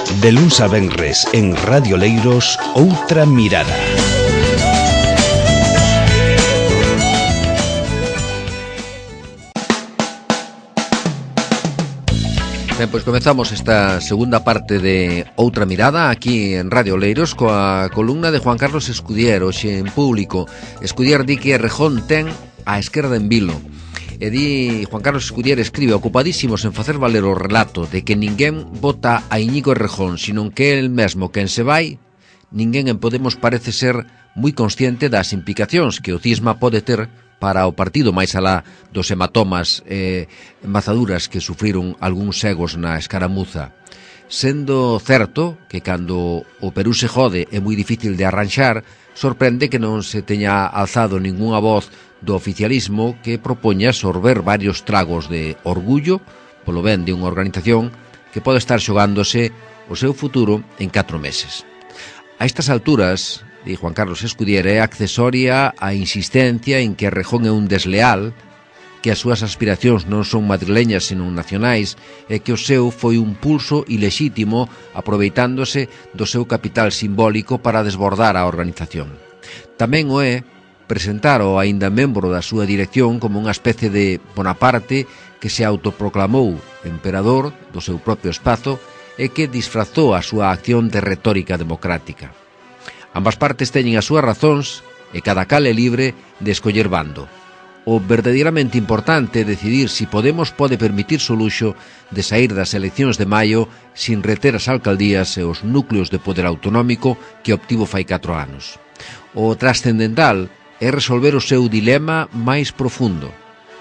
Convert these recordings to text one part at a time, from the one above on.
De luns a venres en Radio Leiros, Outra Mirada. Ben, pois comezamos esta segunda parte de Outra Mirada aquí en Radio Leiros coa columna de Juan Carlos Escudier, hoxe en Público. Escudier di que Errejón ten a esquerda en vilo. E di Juan Carlos Escudier escribe ocupadísimos en facer valer o relato de que ninguén vota a Íñigo Errejón, senón que é el mesmo quen se vai. Ninguén en Podemos parece ser moi consciente das implicacións que o cisma pode ter para o partido, máis alá dos hematomas e mazaduras que sufriron algúns cegos na escaramuza. Sendo certo que cando o Perú se jode é moi difícil de arranxar, sorprende que non se teña alzado ningunha voz do oficialismo que propoña sorber varios tragos de orgullo polo ben de unha organización que pode estar xogándose o seu futuro en 4 meses. A estas alturas, di Juan Carlos Escudier, é accesoria a insistencia en que Errejón é un desleal, que as súas aspiracións non son madrileñas senón nacionais e que o seu foi un pulso ilexítimo aproveitándose do seu capital simbólico para desbordar a organización. Tamén o é presentar o aínda membro da súa dirección como unha especie de Bonaparte que se autoproclamou emperador do seu propio espazo e que disfrazou a súa acción de retórica democrática. Ambas partes teñen as súas razóns e cada cal é libre de escoller bando. O verdadeiramente importante é decidir se Podemos pode permitirse o luxo de saír das eleccións de maio sin reter as alcaldías e os núcleos de poder autonómico que obtivo fai 4 anos. O trascendental é resolver o seu dilema máis profundo.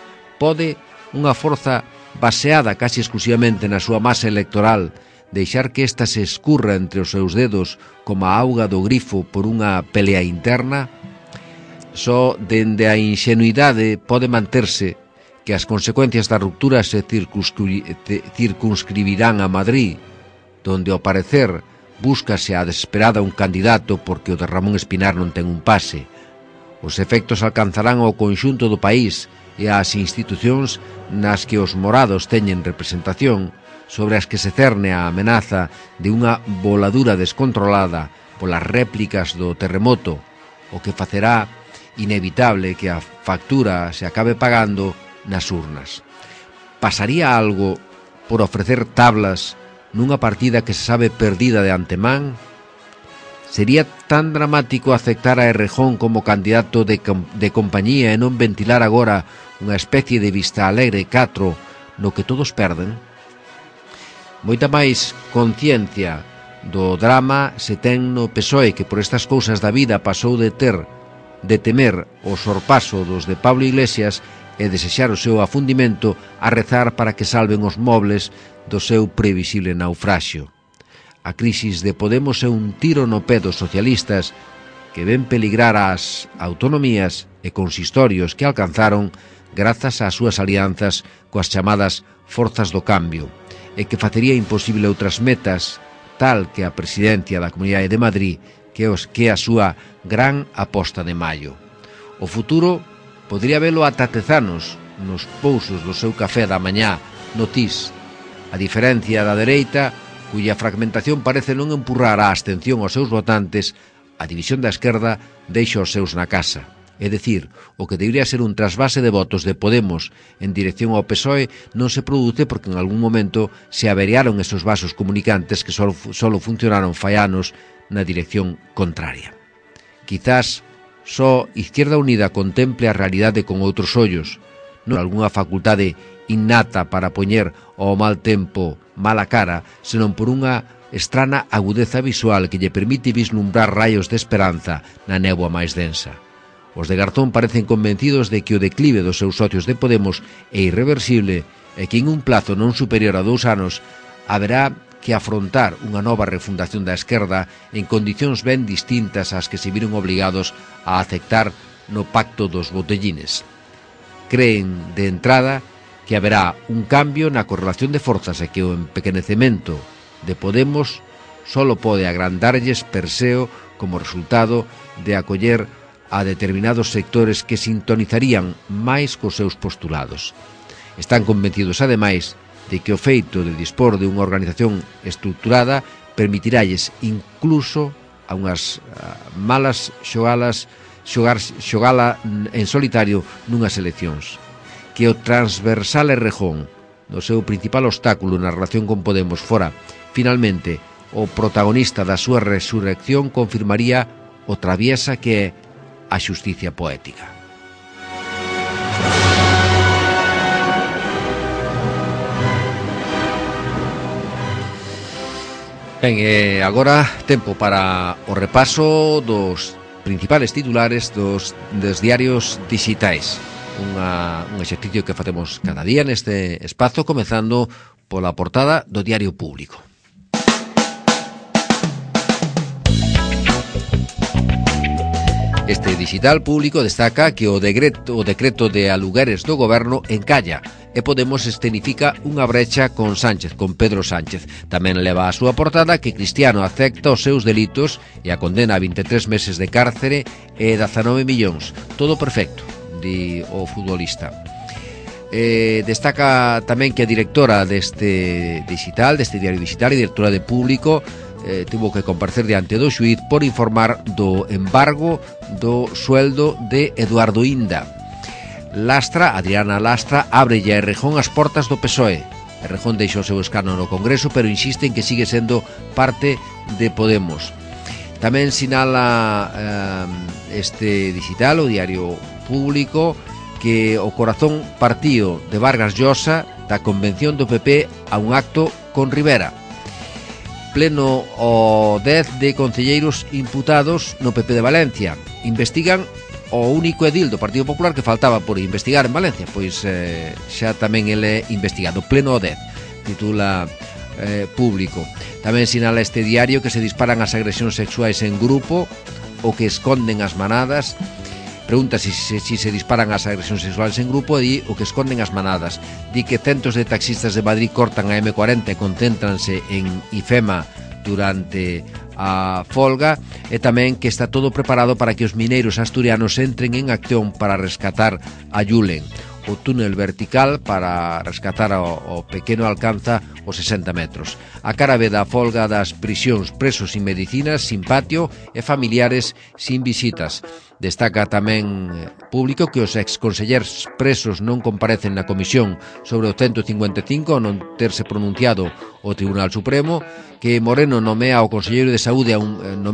Pode unha forza baseada casi exclusivamente na súa masa electoral deixar que esta se escurra entre os seus dedos como a auga do grifo por unha pelea interna? Só dende a inxenuidade pode manterse que as consecuencias da ruptura se circunscribirán a Madrid, donde ao parecer búscase a desesperada un candidato porque o de Ramón Espinar non ten un pase. Os efectos alcanzarán ao conxunto do país e ás institucións nas que os morados teñen representación, sobre as que se cerne a amenaza de unha voladura descontrolada polas réplicas do terremoto, o que facerá inevitable que a factura se acabe pagando nas urnas. Pasaría algo por ofrecer tablas nunha partida que se sabe perdida de antemán? Sería tan dramático aceptar a Errejón como candidato de compañía e non ventilar agora unha especie de vista alegre 4 no que todos perden? Moita máis conciencia do drama se ten no PSOE, que por estas cousas da vida pasou de temer o sorpaso dos de Pablo Iglesias e desexar o seu afundimento a rezar para que salven os mobles do seu previsible naufraxio. A crisis de Podemos é un tiro no pé dos socialistas que ven peligrar as autonomías e consistorios que alcanzaron grazas ás súas alianzas coas chamadas forzas do cambio, e que facería imposible outras metas, tal que a presidencia da Comunidade de Madrid, que é a súa gran aposta de maio. O futuro podría velo ata Tezanos nos pousos do seu café da mañá no TIS, a diferencia da dereita, cuya fragmentación parece non empurrar a abstención aos seus votantes, a división da esquerda deixa os seus na casa. É dicir, o que debería ser un trasvase de votos de Podemos en dirección ao PSOE non se produce porque en algún momento se averiaron esos vasos comunicantes que solo funcionaron fai anos na dirección contraria. Quizás só Izquierda Unida contemple a realidade con outros ollos, non algunha facultade innata para poñer ao mal tempo mala cara, senón por unha estrana agudeza visual que lle permite vislumbrar raios de esperanza na néboa máis densa. Os de Garzón parecen convencidos de que o declive dos seus socios de Podemos é irreversible e que en un plazo non superior a 2 anos haberá que afrontar unha nova refundación da esquerda en condicións ben distintas ás que se viron obligados a aceptar no pacto dos botellines. Creen de entrada que haberá un cambio na correlación de forzas e que o empequenecemento de Podemos solo pode agrandarlles perseo como resultado de acoller a determinados sectores que sintonizarían máis cos seus postulados. Están convencidos, ademais, de que o feito de dispor de unha organización estruturada permitiralles incluso a unhas malas xogala en solitario nunhas eleccións. Que o transversal Errejón, no seu principal obstáculo na relación con Podemos, fora, finalmente, o protagonista da súa resurrección, confirmaría o traviesa que é a xusticia poética. Ben, agora tempo para o repaso dos principales titulares dos diarios digitais. Un exercicio que facemos cada día neste espazo, comezando pola portada do Diario Público. Este digital público destaca que o decreto de alugueres do goberno encalla e Podemos escenifica unha brecha con Pedro Sánchez. Tamén leva a súa portada que Cristiano acepta os seus delitos e a condena a 23 meses de cárcere e 19 millóns. Todo perfecto, di o futbolista. Destaca tamén que a directora deste diario digital e directora de Público tivo que comparecer diante do xuíz por informar do embargo do sueldo de Eduardo Inda. Adriana Lastra, ábrelle a Errejón as portas do PSOE. Errejón deixou o seu escano no Congreso, pero insiste en que sigue sendo parte de Podemos. Tamén sinala este digital, o Diario Público, que o corazón partío de Vargas Llosa da convención do PP a un acto con Rivera. Pleno o 10 de concelleiros imputados no PP de Valencia. Investigan o único edil do Partido Popular que faltaba por investigar en Valencia, pois xa tamén ele investigado. Pleno o 10, titula Público. Tamén sinala este diario que se disparan as agresións sexuais en grupo o que esconden as manadas. Pregunta si se disparan as agresións sexuais en grupo e o que esconden as manadas. Di que centos de taxistas de Madrid cortan a M40 e concéntranse en IFEMA durante a folga, e tamén que está todo preparado para que os mineiros asturianos entren en acción para rescatar a Yulen. O túnel vertical para rescatar o pequeno alcanza os 60 metros. A cara ve da folga das prisións, presos sin medicinas, sin patio e familiares sin visitas. Destaca tamén Público que os exconsellers presos non comparecen na comisión sobre o 155 ao non terse pronunciado o Tribunal Supremo, que Moreno nomea como conselleiro de saúde a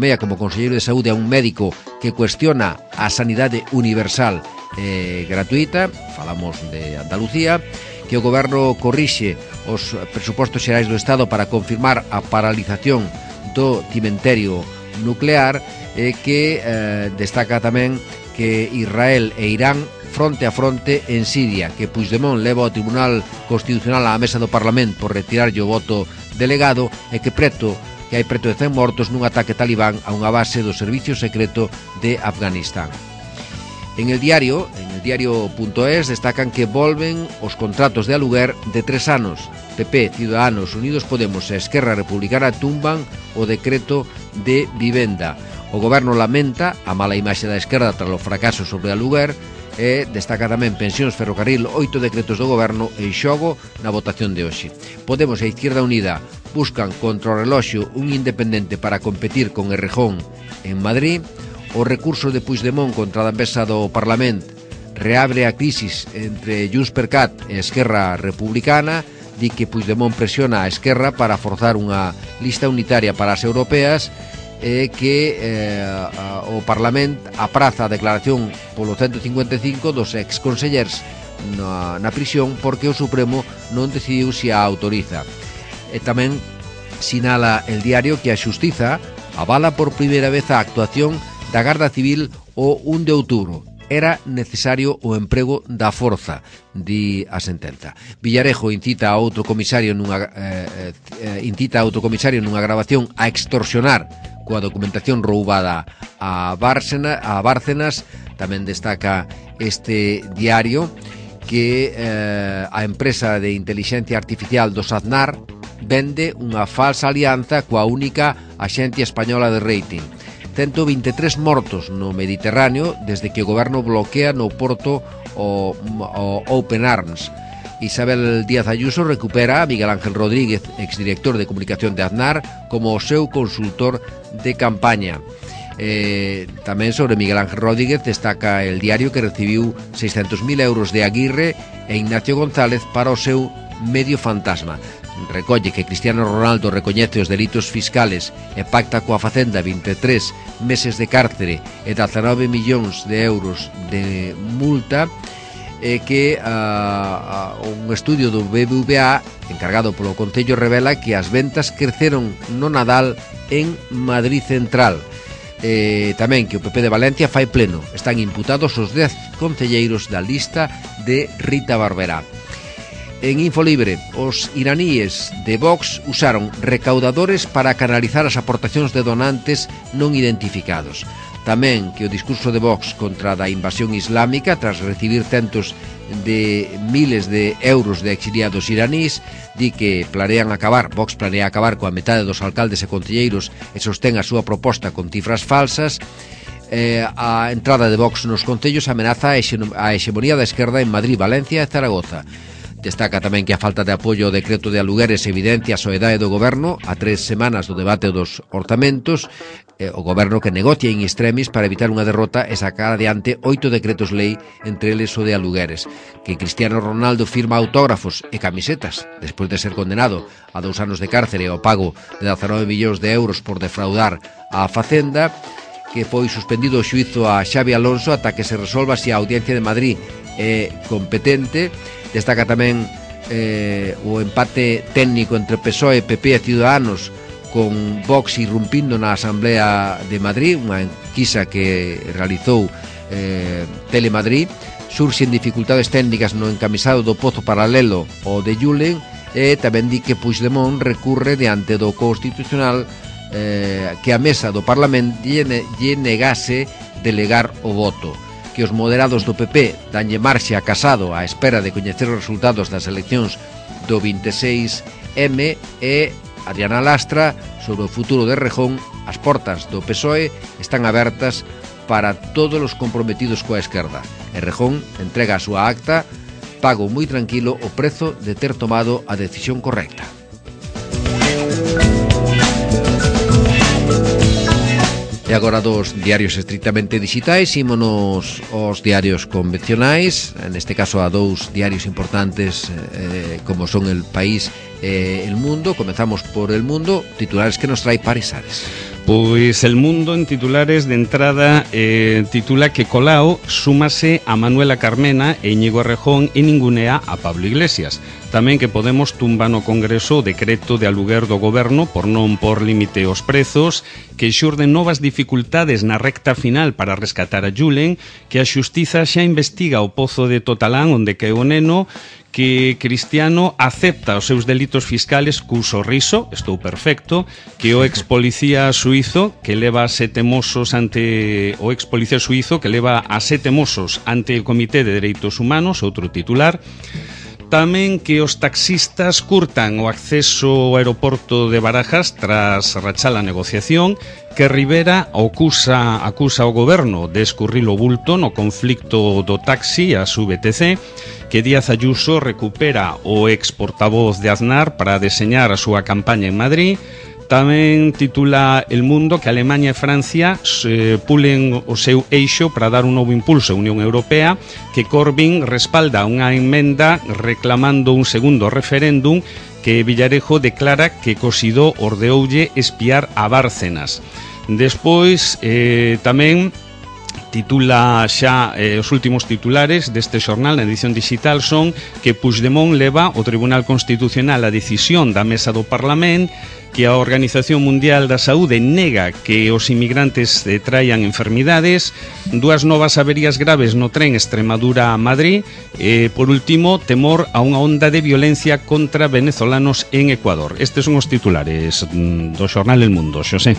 un médico que cuestiona a sanidade universal gratuita. Falamos de Andalucía. Que o goberno corrixe os presupostos xerais do Estado para confirmar a paralización do cimenterio nuclear, que destaca tamén que Israel e Irán fronte a fronte en Siria, que Puigdemont leva ao Tribunal Constitucional á mesa do Parlamento por retirarlle o voto delegado, e que hai preto de 100 mortos nun ataque talibán a unha base do servicio secreto de Afganistán. En el diario.es destacan que volven os contratos de aluguer de 3 anos. PP, Ciudadanos, Unidos Podemos e Esquerra Republicana tumban o decreto de vivenda. O goberno lamenta a mala imaxe da esquerda tras o fracaso sobre aluguer e destaca tamén pensións, ferrocarril, 8 decretos do goberno en xogo na votación de hoxe. Podemos e Izquierda Unida buscan contra o reloxo un independente para competir con Errejón en Madrid. O recurso de Puigdemont contra a mesa do Parlamento reabre a crisis entre Junts.cat e Esquerra Republicana. Di que Puigdemont presiona a Esquerra para forzar unha lista unitaria para as europeas, e que o Parlamento apraza a declaración polo 155 dos exconsellers na prisión porque o Supremo non decidiu se a autoriza. E tamén sinala el diario que a Xustiza avala por primeira vez a actuación da Garda Civil o 1 de outubro. Era necesario o emprego da forza, di a sentenza. Villarejo incita a outro comisario nunha grabación a extorsionar coa documentación roubada a Bárcenas. Tamén destaca este diario que a empresa de inteligencia artificial dos Aznar vende unha falsa alianza coa única axencia española de rating. 123 mortos no Mediterráneo desde que o goberno bloquea no porto o Open Arms. Isabel Díaz Ayuso recupera a Miguel Ángel Rodríguez, exdirector de comunicación de Aznar, como o seu consultor de campaña. Tamén sobre Miguel Ángel Rodríguez destaca el diario que recibiu 600.000 euros de Aguirre e Ignacio González para o seu medio fantasma. Recolle que Cristiano Ronaldo recoñece os delitos fiscales e pacta coa Facenda 23 meses de cárcere e 19 millóns de euros de multa, que un estudio do BBVA encargado polo Concello revela que as ventas creceron no Nadal en Madrid Central. Tamén que o PP de Valencia fai pleno. Están imputados os 10 concelleiros da lista de Rita Barberá. En Infolibre, os iraníes de Vox usaron recaudadores para canalizar as aportacións de donantes non identificados. Tamén que o discurso de Vox contra a invasión islámica, tras recibir centos de miles de euros de exiliados iranís, di que Vox planea acabar coa metade dos alcaldes e concelleiros e sostén a súa proposta con cifras falsas. A entrada de Vox nos concellos amenaza a hexemonía da esquerda en Madrid, Valencia e Zaragoza. Destaca tamén que a falta de apoio ao decreto de alugueres evidencia a soedade do goberno a 3 semanas do debate dos orzamentos, o goberno que negocia in extremis para evitar unha derrota e sacar adiante 8 decretos lei, entre eles o de alugueres, que Cristiano Ronaldo firma autógrafos e camisetas despois de ser condenado a 2 anos de cárcere ao pago de 19 millóns de euros por defraudar a Facenda, que foi suspendido o xuízo a Xavi Alonso ata que se resolva se a Audiencia de Madrid é competente. Destaca tamén o empate técnico entre PSOE, PP e Ciudadanos, con Vox irrumpindo na Asamblea de Madrid, unha enquisa que realizou Telemadrid. Surxen dificultades técnicas no encamisado do pozo paralelo ao de Julen, e tamén di que Puigdemont recurre diante do Constitucional que a mesa do Parlamento lle negase delegar o voto. Que os moderados do PP danlle marxe a Casado á espera de coñecer os resultados das eleccións do 26M, e Adriana Lastra sobre o futuro de Rejón. As portas do PSOE están abertas para todos os comprometidos coa esquerda, e Rejón entrega a súa acta: pago moi tranquilo o prezo de ter tomado a decisión correcta. E agora dos diarios estrictamente digitais, ímonos aos diarios convencionais, neste caso a 2 diarios importantes como son El País e El Mundo. Comezamos por El Mundo, titulares que nos trae Paris Ares. Pois El Mundo, en titulares de entrada, titula que Colau súmase a Manuela Carmena e Íñigo Errejón e ningunea a Pablo Iglesias. Tamén que Podemos tumba no Congreso o decreto de aluguer do goberno por non por límite os prezos, que xurden novas dificultades na recta final para rescatar a Julen, que a xustiza xa investiga o pozo de Totalán onde caeu o neno, que Cristiano acepta os seus delitos fiscales cu sorriso, estou perfecto, que o expolicía suizo que leva a 7 mozos ante o expolicía suizo que leva a 7 mozos ante o Comité de Dereitos Humanos, outro titular. Tamén que os taxistas curtan o acceso ao aeroporto de Barajas tras rachar a negociación, que Rivera acusa ao goberno de escurrir o bulto no conflicto do taxi a VTC, que Díaz Ayuso recupera o ex portavoz de Aznar para deseñar a súa campaña en Madrid. Tamén titula El Mundo que Alemania e Francia pulen o seu eixo para dar un novo impulso á Unión Europea, que Corbyn respalda unha emenda reclamando un segundo referéndum, que Villarejo declara que Cosidó ordeoulle espiar a Bárcenas. Despois tamén titula xa os últimos titulares deste xornal na edición digital son que Puigdemont leva ao Tribunal Constitucional a decisión da mesa do Parlamento, que a Organización Mundial da Saúde nega que os inmigrantes traian enfermidades, 2 novas averías graves no tren Extremadura a Madrid, e, por último, temor a unha onda de violencia contra venezolanos en Ecuador. Estes son os titulares do xornal El Mundo, Xosé.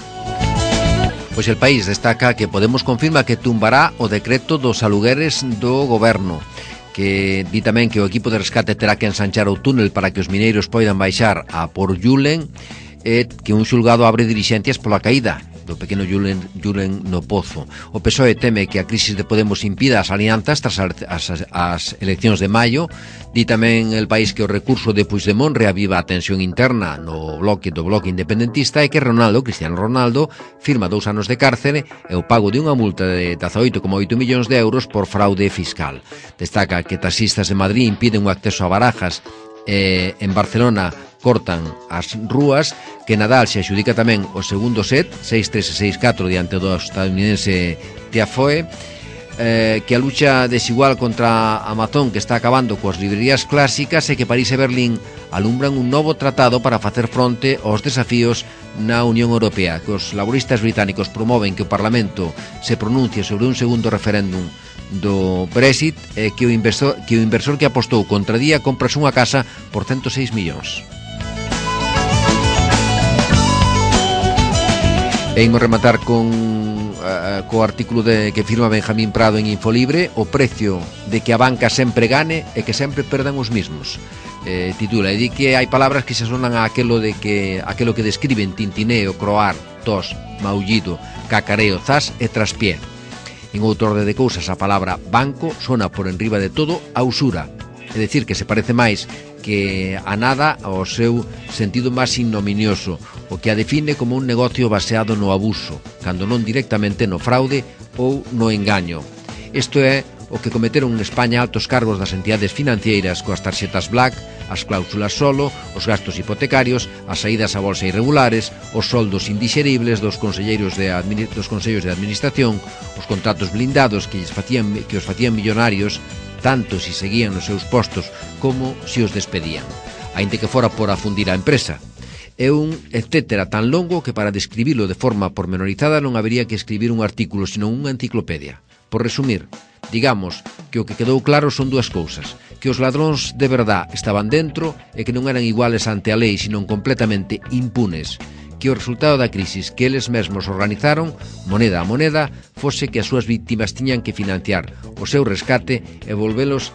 Pois El País destaca que Podemos confirma que tumbará o decreto dos alugueres do goberno, que di tamén que o equipo de rescate terá que ensanchar o túnel para que os mineiros poidan baixar a por Julen, e que un xulgado abre dirixencias pola caída do pequeno Julen no Pozo. O PSOE teme que a crisis de Podemos impida as alianzas tras as eleccións de maio. Di tamén El País que o recurso de Puigdemont reaviva a tensión interna no bloque independentista e que Cristiano Ronaldo, firma 2 anos de cárcere e o pago de unha multa de 18,8 millóns de euros por fraude fiscal. Destaca que taxistas de Madrid impiden o acceso a Barajas e en Barcelona cortan as rúas, que Nadal se adxudica tamén o segundo set 6-3 e 6-4 diante do estadounidense Tiafoe, que a lucha desigual contra Amazon que está acabando coas librerías clásicas e que París e Berlín alumbran un novo tratado para facer fronte aos desafíos na Unión Europea, que os laboristas británicos promoven que o Parlamento se pronuncie sobre un segundo referéndum do Brexit e que o inversor que apostou contra día comprase unha casa por 106 millóns. Veimos rematar co artículo que firma Benjamín Prado en Infolibre, o precio de que a banca sempre gane e que sempre perdan os mismos. Titula, e di que hai palabras que se sonan a aquelo que describen tintineo, croar, tos, maullido, cacareo, zas e traspié. En outro orde de cousas, a palabra banco sona por enriba de todo a usura, é dicir, que se parece máis que a nada ao seu sentido máis ignominioso, o que a define como un negocio baseado no abuso, cando non directamente no fraude ou no engaño. Isto é o que cometeron en España altos cargos das entidades financeiras coas tarxetas Black, as cláusulas solo, os gastos hipotecarios, as saídas a bolsa irregulares, os soldos indixeribles dos consellos de administración, os contratos blindados que os facían millonarios, tanto si seguían nos seus postos como si os despedían, aínda que fora por afundir a empresa. É un etcétera tan longo que para describilo de forma pormenorizada non habería que escribir un artículo, sino unha enciclopedia. Por resumir, digamos que o que quedou claro son dúas cousas: que os ladróns de verdad estaban dentro e que non eran iguales ante a lei, sino completamente impunes, que o resultado da crisis que eles mesmos organizaron, moneda a moneda, fose que as súas víctimas tiñan que financiar o seu rescate e volverlles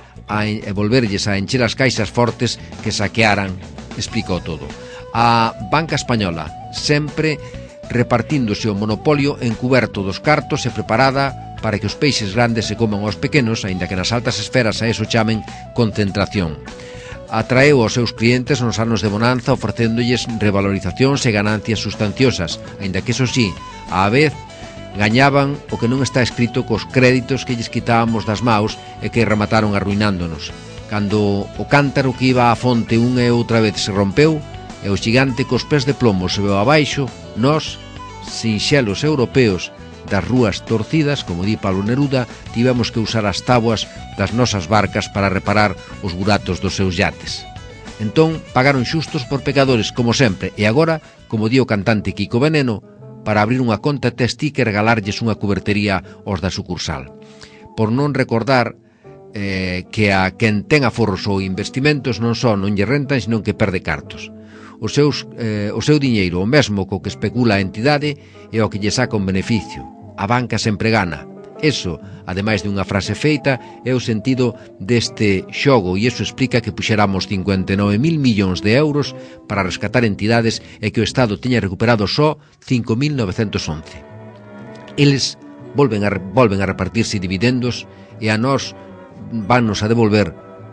a encher as caixas fortes que saquearan. Explicou todo. A banca española, sempre repartíndose o monopolio encuberto dos cartos e preparada para que os peixes grandes se coman aos pequenos, aínda que nas altas esferas a eso chamen concentración. Atraeu aos seus clientes nos anos de bonanza ofrecéndolles revalorizacións e ganancias sustanciosas, aínda que, eso sí, á vez gañaban o que non está escrito cos créditos que lles quitábamos das maus e que remataron arruinándonos. Cando o cántaro que iba á fonte unha e outra vez se rompeu e o xigante cos pés de plomo se veu abaixo, nós, sinxelos europeos das rúas torcidas, como di Pablo Neruda, tivemos que usar as táboas das nosas barcas para reparar os buratos dos seus yates. Entón, pagaron xustos por pecadores, como sempre, e agora, como di o cantante Kiko Veneno, para abrir unha conta tes ti que regalarlles unha cubertería aos da sucursal. Por non recordar que a quen ten aforros ou investimentos non só non lle rentan, sino que perde cartos. O seu diñeiro, o mesmo co que especula a entidade, é o que lle saca un beneficio. A banca sempre gana. Eso, ademais de unha frase feita, é o sentido deste xogo, e iso explica que puxéramos 59.000 millóns de euros para rescatar entidades e que o Estado teña recuperado só 5.911. Eles volven a repartirse dividendos e a nós vannos a devolver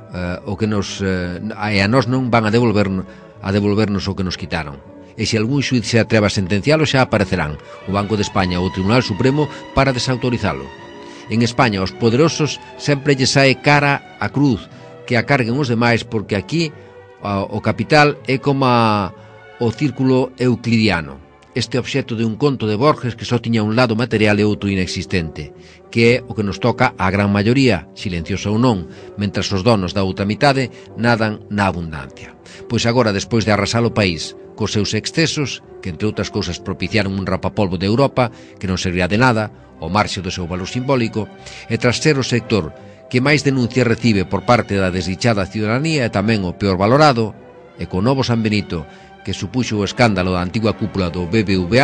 e a nós non van a devolvernos o que nos quitaron. E se algún xuiz se atreva a sentencialo, xa aparecerán o Banco de España ou o Tribunal Supremo para desautorizalo. En España, os poderosos sempre lle sae cara a cruz que a carguen os demais, porque aquí o capital é como o círculo euclidiano, este obxecto de un conto de Borges que só tiña un lado material e outro inexistente, que é o que nos toca á gran maioría, silenciosa ou non, mentras os donos da outra mitade nadan na abundancia. Pois agora, despois de arrasar o país cos seus excesos, que entre outras cousas propiciaron un rapapolvo de Europa que non servirá de nada, ao marxe do seu valor simbólico, e tras ser o sector que máis denuncias recibe por parte da desdichada ciudadanía e tamén o peor valorado, e co novo San Benito que supuxo o escándalo da antigua cúpula do BBVA,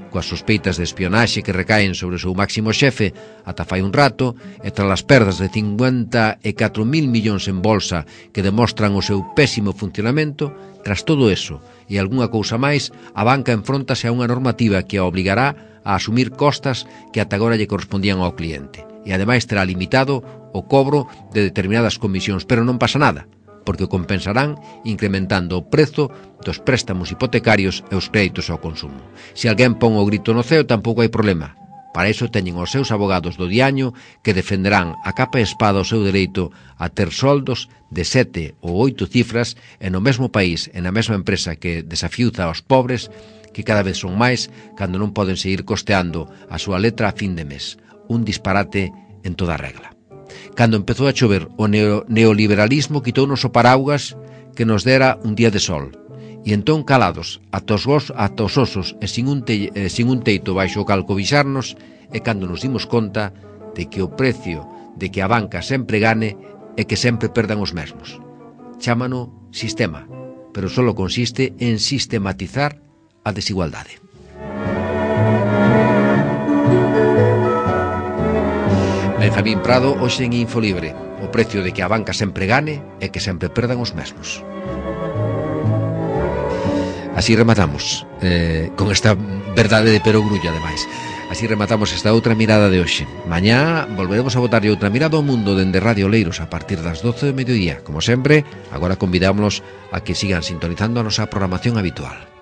coas sospeitas de espionaxe que recaen sobre o seu máximo xefe ata fai un rato, e tras as perdas de 54.000 millóns en bolsa que demostran o seu pésimo funcionamento, tras todo eso e algunha cousa máis, a banca enfróntase a unha normativa que a obligará a asumir costas que ata agora lle correspondían ao cliente, e ademais terá limitado o cobro de determinadas comisións, pero non pasa nada, porque o compensarán incrementando o prezo dos préstamos hipotecarios e os créditos ao consumo. Se alguén pon o grito no ceo, tampouco hai problema. Para iso teñen os seus abogados do diaño que defenderán a capa e espada o seu dereito a ter soldos de 7 ou 8 cifras e no mesmo país e na mesma empresa que desafiuza aos pobres, que cada vez son máis cando non poden seguir costeando a súa letra a fin de mes. Un disparate en toda regla. Cando empezou a chover, o neoliberalismo quitounos o paraugas que nos dera un día de sol. E entón, calados, ata os osos e sin un teito baixo o cal cobixarnos, é cando nos dimos conta de que o precio de que a banca sempre gane é que sempre perdan os mesmos. Chámano sistema, pero só consiste en sistematizar a desigualdade. Benjamín Prado, hoxe en Infolibre. O precio de que a banca sempre gane é que sempre perdan os mesmos. Así rematamos, con esta verdade de perogrullo, ademais. Así rematamos esta outra mirada de hoxe. Mañá volveremos a botarlle outra mirada ao mundo dende Radio Leiros a partir das 12 do mediodía. Como sempre, agora convidámonos a que sigan sintonizando a nosa programación habitual.